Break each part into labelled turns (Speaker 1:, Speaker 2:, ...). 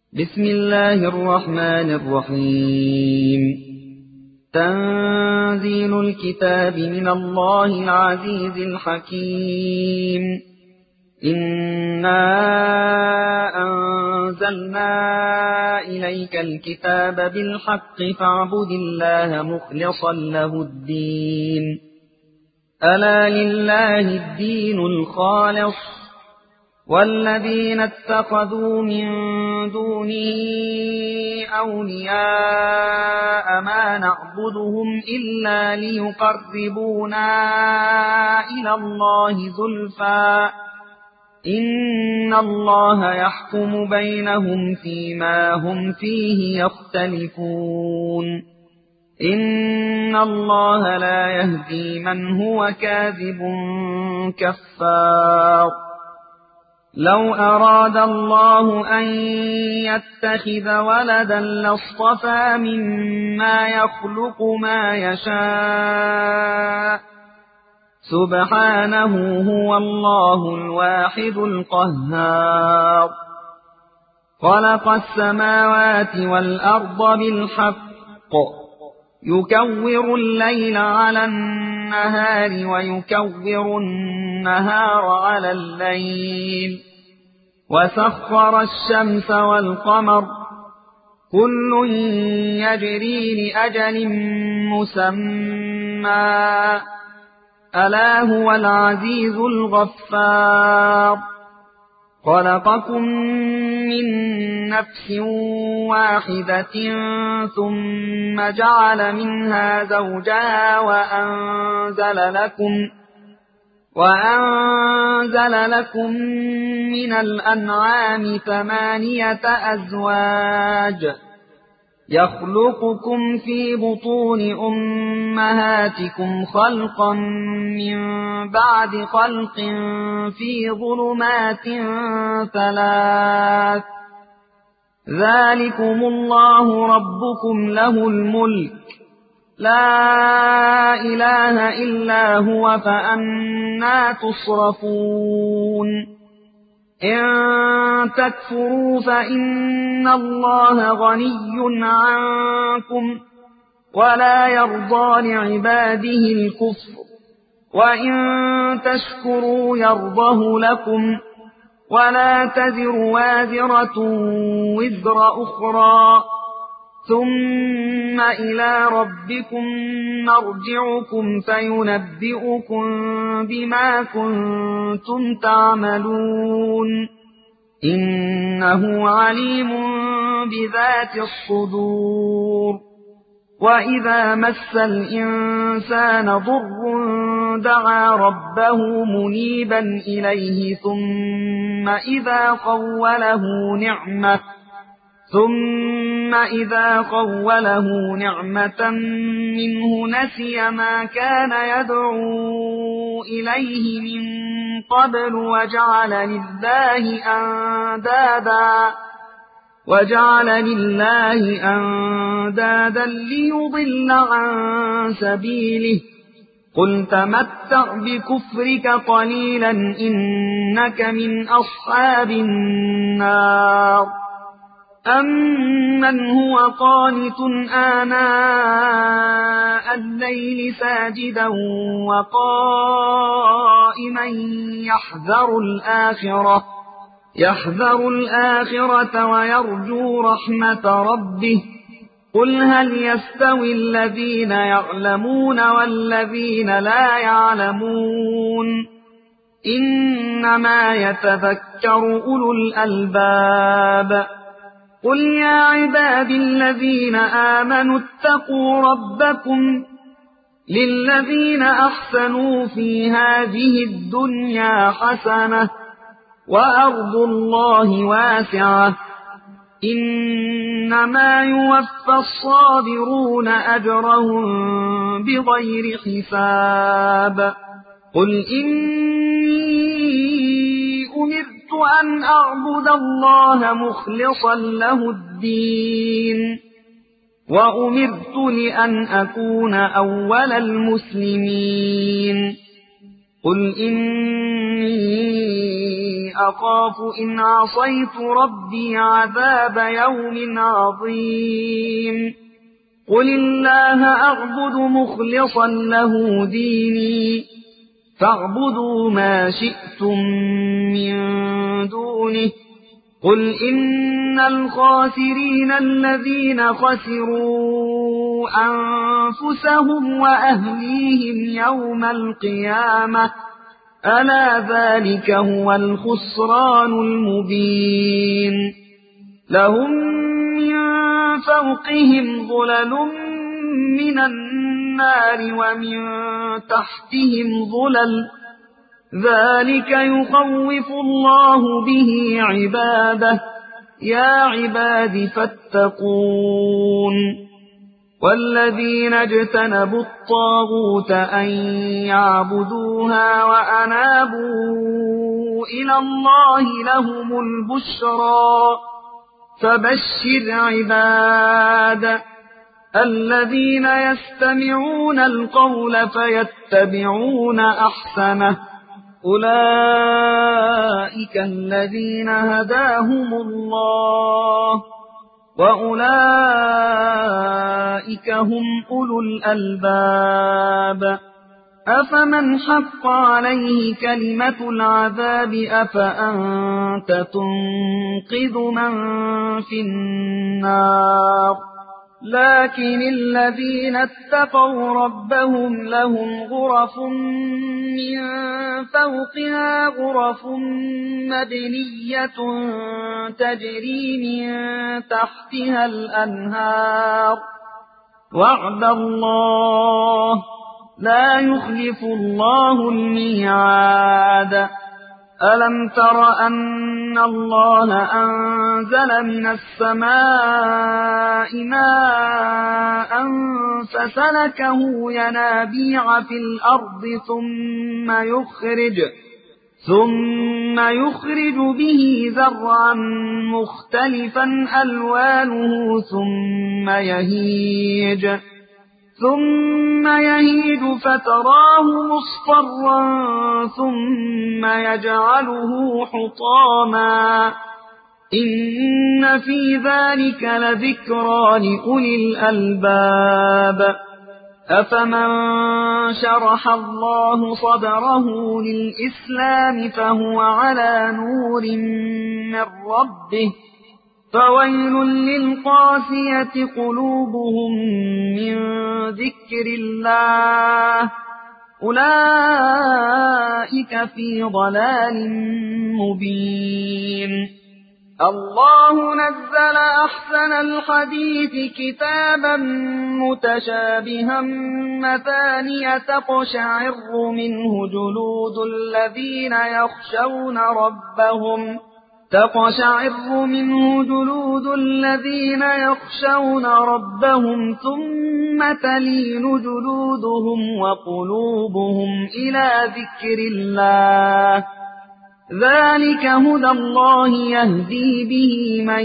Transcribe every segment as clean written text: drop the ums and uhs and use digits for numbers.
Speaker 1: بسم الله الرحمن الرحيم. تنزيل الكتاب من الله العزيز الحكيم. إنا أنزلنا إليك الكتاب بالحق فاعبد الله مخلصا له الدين. ألا لله الدين الخالص والذين اتخذوا من دونه أولياء ما نعبدهم إلا ليقربونا إلى الله زلفى إن الله يحكم بينهم فيما هم فيه يختلفون. إن الله لا يهدي من هو كاذب كفار. لو أراد الله أن يتخذ ولدا لاصطفى مما يخلق ما يشاء سبحانه هو الله الواحد القهار. خلق السماوات والأرض بالحق يكور الليل على النهار ويكور النهار على الليل وسخر الشمس والقمر كل يجري لأجل مسمى ألا هو العزيز الغفار. خلقكم من نفس واحدة ثم جعل منها زوجها وأنزل لكم من الأنعام 8 أزواج يخلقكم في بطون أمهاتكم خلقا من بعد خلق في ظلمات 3 ذلكم الله ربكم له الملك لا إله إلا هو فأنى تصرفون. إن تكفروا فإن الله غني عنكم ولا يرضى لعباده الكفر وإن تشكروا يرضه لكم ولا تزر وازرة وزر أخرى ثم إلى ربكم مرجعكم فينبئكم بما كنتم تعملون إنه عليم بذات الصدور. وإذا مس الإنسان ضر دعا ربه منيبا إليه ثم إذا خوله نعمة منه نسي ما كان يدعو إليه من قبل وجعل لله أندادا ليضل عن سبيله قل تمتع بكفرك قليلا إنك من أصحاب النار. أمن هو قانت آناء الليل ساجدا وقائما يحذر الآخرة ويرجو رحمة ربه قل هل يستوي الذين يعلمون والذين لا يعلمون إنما يتذكر أولو الألباب. قل يا عبادي الذين آمنوا اتقوا ربكم للذين أحسنوا في هذه الدنيا حسنة وأرض الله واسعة إنما يوفى الصابرون أجرهم بغير حساب. قل إني أمرت أن أعبد الله مخلصا له الدين وأمرت لأن أكون أول المسلمين. قل إني أخاف إن عصيت ربي عذاب يوم عظيم قل الله أعبد مخلصا له ديني فاعبدوا ما شئتم من دونه قل إن الخاسرين الذين خسروا أنفسهم وأهليهم يوم القيامة ألا ذلك هو الخسران المبين لهم من فوقهم ظلل من النار ومن تحتهم ظلل ذلك يخوف الله به عباده يا عباد فاتقون والذين اجتنبوا الطاغوت أن يعبدوها وأنابوا إلى الله لهم البشرى فبشر عباد الذين يستمعون القول فيتبعون أحسنه أولئك الذين هداهم الله وأولئك هم أولو الألباب أفمن حق عليه كلمة العذاب أفأنت تنقذ من في النار لكن الذين اتقوا ربهم لهم غرف من فوقها غرف مبنية تجري من تحتها الأنهار وعد الله لا يخلف الله الميعاد ألم تر أن الله أنزل من السماء ماء فسلكه ينابيع في الأرض ثم يخرج به زرعا مختلفا ألوانه ثم يهيج فتراه مصفرا ثم يجعله حطاما إن في ذلك لذكرى لأولي الألباب أفمن شرح الله صدره للإسلام فهو على نور من ربه فويل للقاسية قلوبهم من ذكر الله أولئك في ضلال مبين الله نزل أحسن الحديث كتابا متشابها مثانية تقشعر منه جلود الذين يخشون ربهم ثم تلين جلودهم وقلوبهم إلى ذكر الله ذلك هدى الله يهدي به من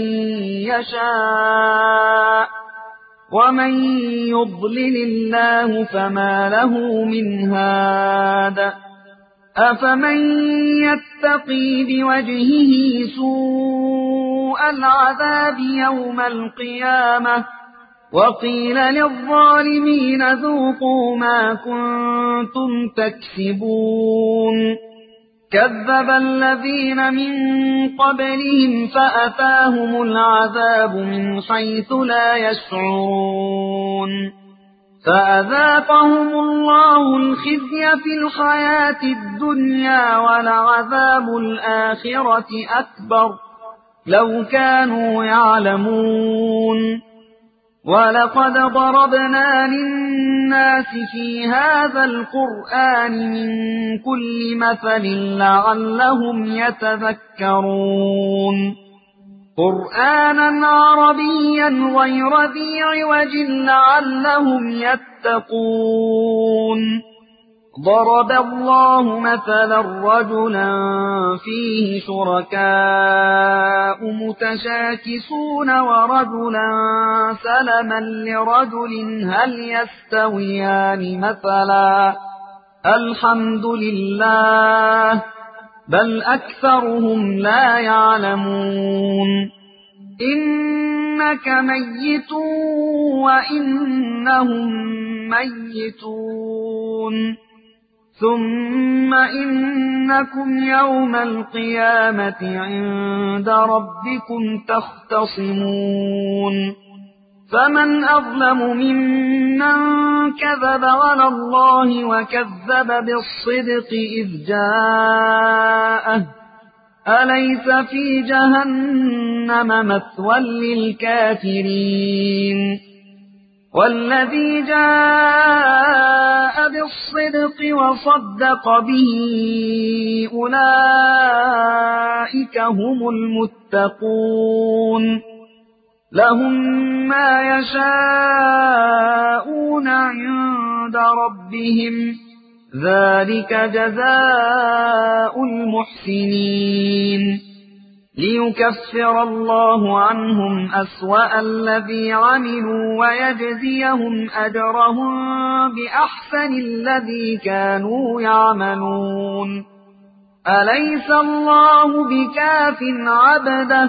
Speaker 1: يشاء ومن يضلل الله فما له من هاد أفمن يتقي بوجهه سوء العذاب يوم القيامة وقيل للظالمين ذوقوا ما كنتم تكسبون كذب الذين من قبلهم فأتاهم العذاب من حيث لا يشعرون فأذاقهم الله الخزي في الحياة الدنيا ولعذاب الآخرة أكبر لو كانوا يعلمون ولقد ضربنا للناس في هذا القرآن من كل مثل لعلهم يتذكرون قرآنا عربيا غير ذي عوج لعلهم يتقون ضرب الله مثلا رجلا فيه شركاء متشاكسون ورجلا سلما لرجل هل يستويان مثلا الحمد لله بل أكثرهم لا يعلمون إنك ميت وإنهم ميتون ثم إنكم يوم القيامة عند ربكم تختصمون فمن أظلم ممن كذب على الله وكذب بالصدق إذ جاءه أليس في جهنم مثوى للكافرين والذي جاء بالصدق وصدق به أولئك هم المتقون لهم ما يشاءون عند ربهم ذلك جزاء المحسنين ليكفر الله عنهم أسوأ الذي عملوا ويجزيهم أجرهم بأحسن الذي كانوا يعملون أليس الله بكاف عبده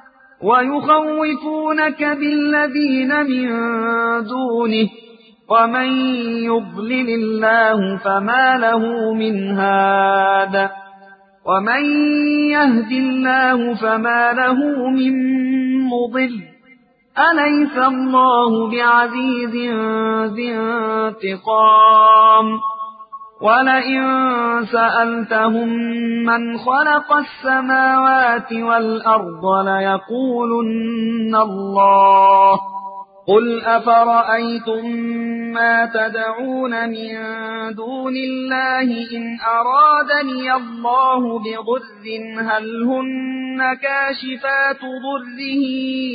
Speaker 1: ويخوفونك بالذين من دونه ومن يضلل الله فما له من هاد ومن يهد الله فما له من مضل أليس الله بعزيز ذي انتقام ولئن سألتهم من خلق السماوات والأرض ليقولن الله قل أفرأيتم ما تدعون من دون الله إن أرادني الله بضر هل هن كاشفات ضره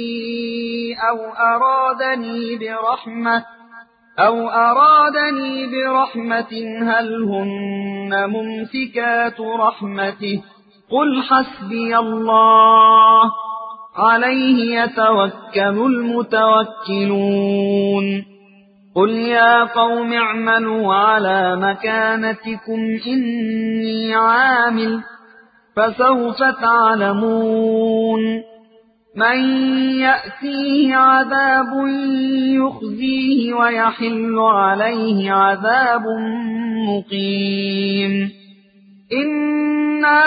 Speaker 1: أو أرادني برحمة هل هن ممسكات رحمته قل حسبي الله عليه يتوكل المتوكلون قل يا قوم اعملوا على مكانتكم إني عامل فسوف تعلمون من يأتيه عذاب يخزيه ويحل عليه عذاب مقيم إنا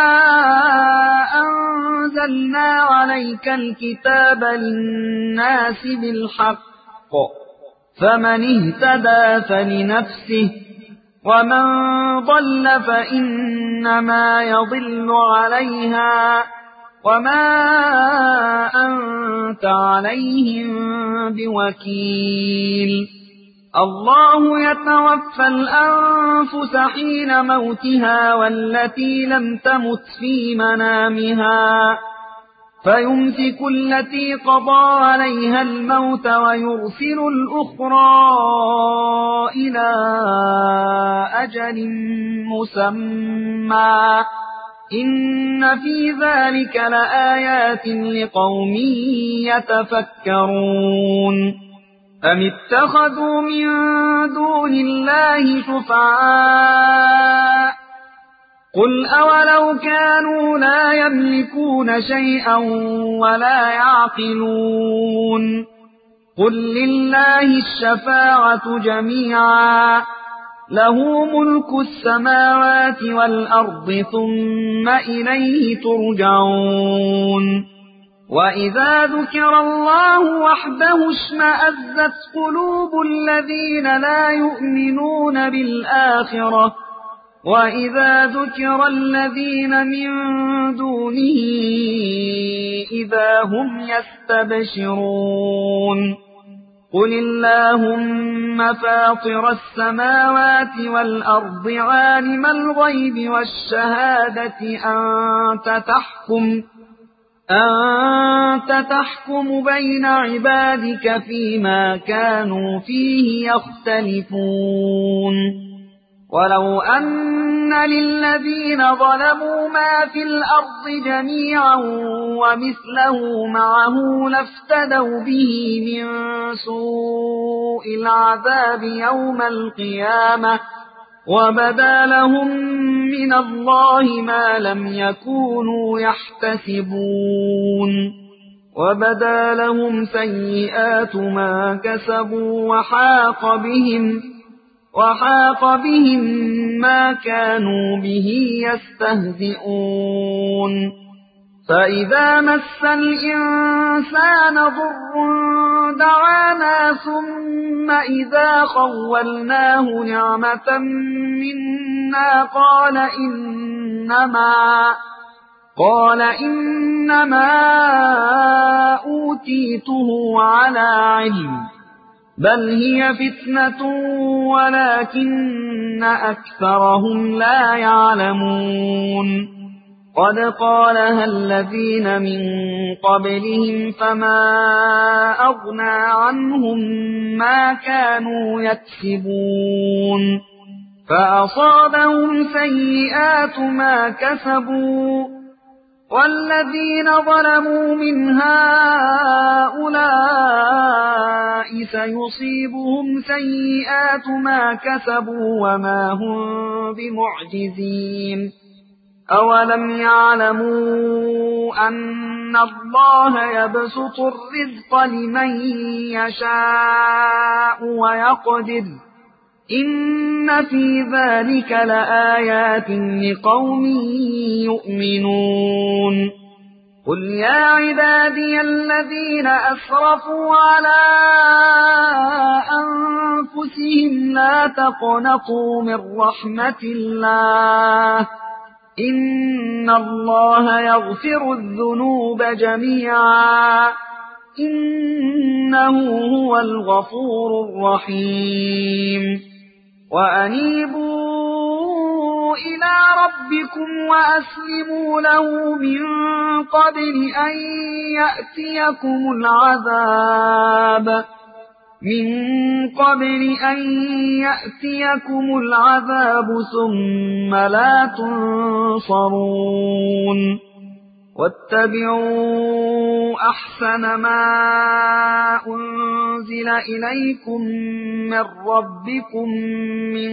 Speaker 1: أنزلنا عليك الكتاب للناس بالحق فمن اهتدى فلنفسه ومن ضل فإنما يضل عليها وما أنت عليهم بوكيل الله يتوفى الأنفس حين موتها والتي لم تمت في منامها فيمسك التي قضى عليها الموت ويرسل الأخرى إلى أجل مسمى إن في ذلك لآيات لقوم يتفكرون أم اتخذوا من دون الله شفعاء قل أولو كانوا لا يملكون شيئا ولا يعقلون قل لله الشفاعة جميعا له ملك السماوات والأرض ثم إليه ترجعون وإذا ذكر الله وحده اشمأزت قلوب الذين لا يؤمنون بالآخرة وإذا ذكر الذين من دونه إذا هم يستبشرون قل اللهم فاطر السماوات والأرض عالم الغيب والشهادة أنت تحكم بين عبادك فيما كانوا فيه يختلفون ولو أن للذين ظلموا ما في الأرض جميعا ومثله معه لافتدوا به من سوء العذاب يوم القيامة وبدا لهم من الله ما لم يكونوا يحتسبون وبدا لهم سيئات ما كسبوا وحاق بهم ما كانوا به يستهزئون فإذا مس الإنسان ضر دعانا ثم إذا خولناه نعمة منا قال إنما أوتيته على علم بل هي فتنة ولكن أكثرهم لا يعلمون قد قالها الذين من قبلهم فما أغنى عنهم ما كانوا يكسبون فأصابهم سيئات ما كسبوا والذين ظلموا من هؤلاء سيصيبهم سيئات ما كسبوا وما هم بمعجزين أولم يعلموا أن الله يبسط الرزق لمن يشاء ويقدر إن في ذلك لآيات لقوم يؤمنون قل يا عبادي الذين أسرفوا على أنفسهم لا تقنطوا من رحمة الله إن الله يغفر الذنوب جميعا إنه هو الغفور الرحيم وأنيبوا إلى ربكم وأسلموا له من قبل أن يأتيكم العذاب ثم لا تنصرون واتبعوا أحسن ما أنزل إليكم من ربكم من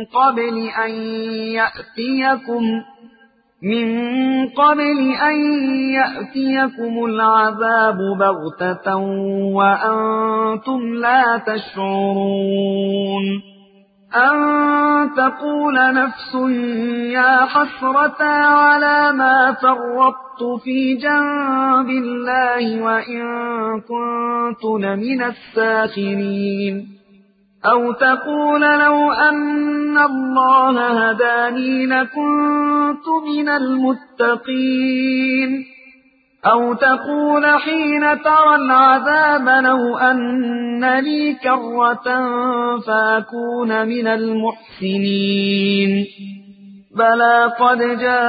Speaker 1: قبل أن يأتيكم العذاب بغتة وأنتم لا تشعرون أن تقول نفس يا حسرة على ما فرطت في جنب الله وإن كنت لمن الساخرين أو تقول لو أن الله هداني لكنت من المتقين أو تقول حين ترى العذاب لو أن لي كرة فأكون من المحسنين بلى قد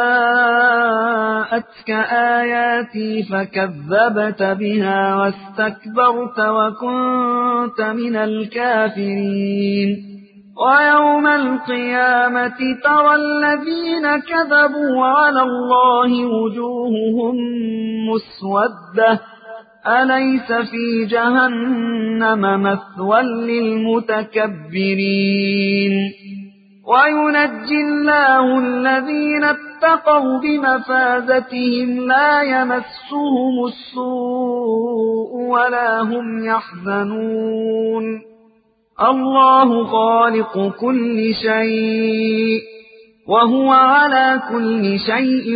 Speaker 1: جاءتك آياتي فكذبت بها واستكبرت وكنت من الكافرين ويوم القيامة ترى الذين كذبوا على الله وجوههم مسودة أليس في جهنم مثوى للمتكبرين وينجي الله الذين اتقوا بمفازتهم لا يمسهم السوء ولا هم يحزنون الله خالق كل شيء وهو على كل شيء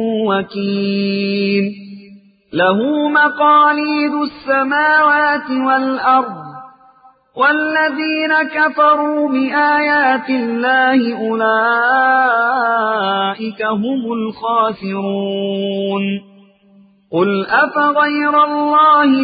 Speaker 1: وكيل له مقاليد السماوات والأرض والذين كفروا بآيات الله أولئك هم الخاسرون قل أفغير الله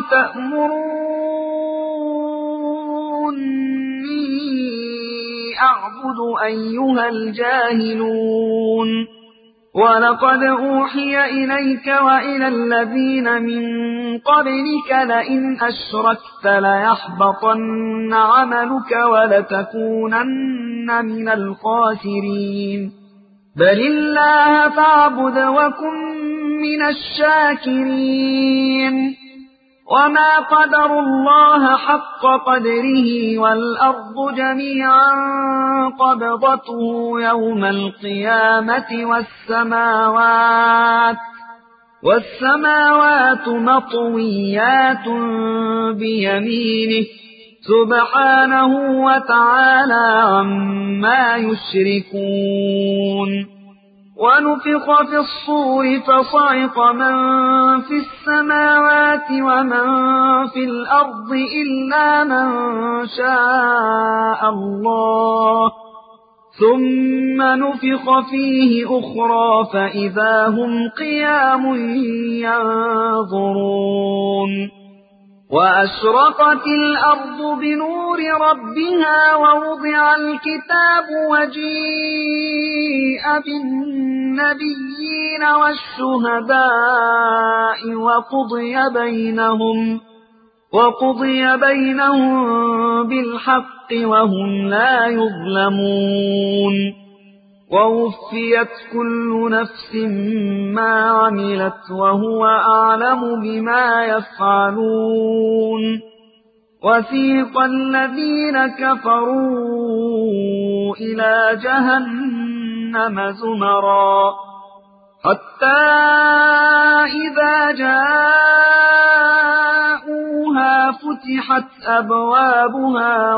Speaker 1: تأمروني أعبد أيها الجاهلون ولقد أوحي إليك وإلى الذين من قبلك لئن أشركت ليحبطن عملك ولتكونن من الخاسرين بل الله فاعبد وكن من الشاكرين وما قدروا الله حق قدره والأرض جميعا قبضته يوم القيامة والسماوات مطويات بيمينه سبحانه وتعالى عما يشركون ونفخ في الصور فصعق من في السماوات ومن في الأرض إلا من شاء الله ثم نفخ فيه أخرى فإذا هم قيام ينظرون وأشرقت الأرض بنور ربها ووضع الكتاب وجيء بالنبيين والشهداء وقضي بينهم بالحق وهم لا يظلمون ووفيت كل نفس ما عملت وهو أعلم بما يفعلون وسيق الذين كفروا إلى جهنم زمرا حتى إذا جاءوها فتحت أبوابها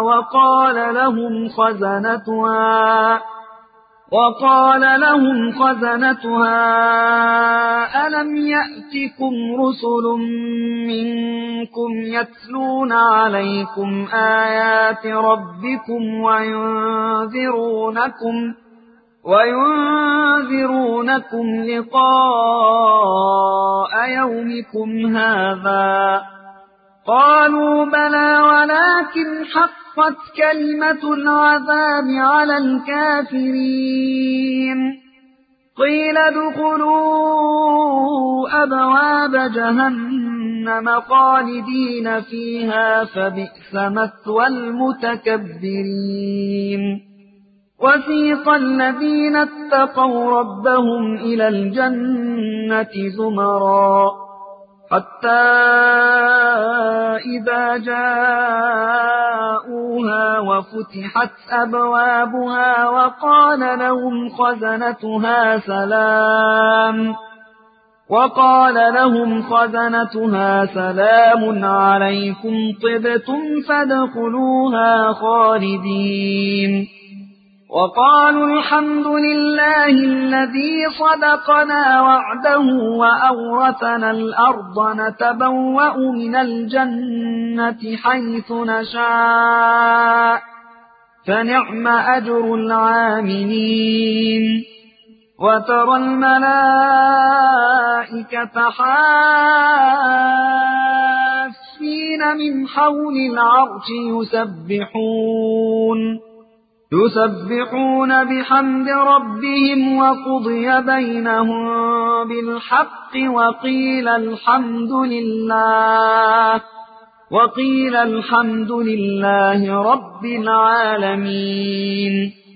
Speaker 1: وقال لهم خزنتها ألم يأتكم رسل منكم يتلون عليكم آيات ربكم وينذرونكم لقاء يومكم هذا قالوا بلى ولكن حقت كلمة العذاب على الكافرين قيل ادخلوا أبواب جهنم خالدين فيها فبئس مثوى المتكبرين وسيق الذين اتقوا ربهم إلى الجنة زمرا حتى إذا جاءوها وفتحت أبوابها وقال لهم خزنتها سلام عليكم طبتم فادخلوها خالدين وقالوا الحمد لله الذي صدقنا وعده وأورثنا الأرض نتبوأ من الجنة حيث نشاء فنعم أجر العاملين وترى الملائكة حافين من حول العرش يسبحون بحمد ربهم وقضي بينهم بالحق وقيل الحمد لله رب العالمين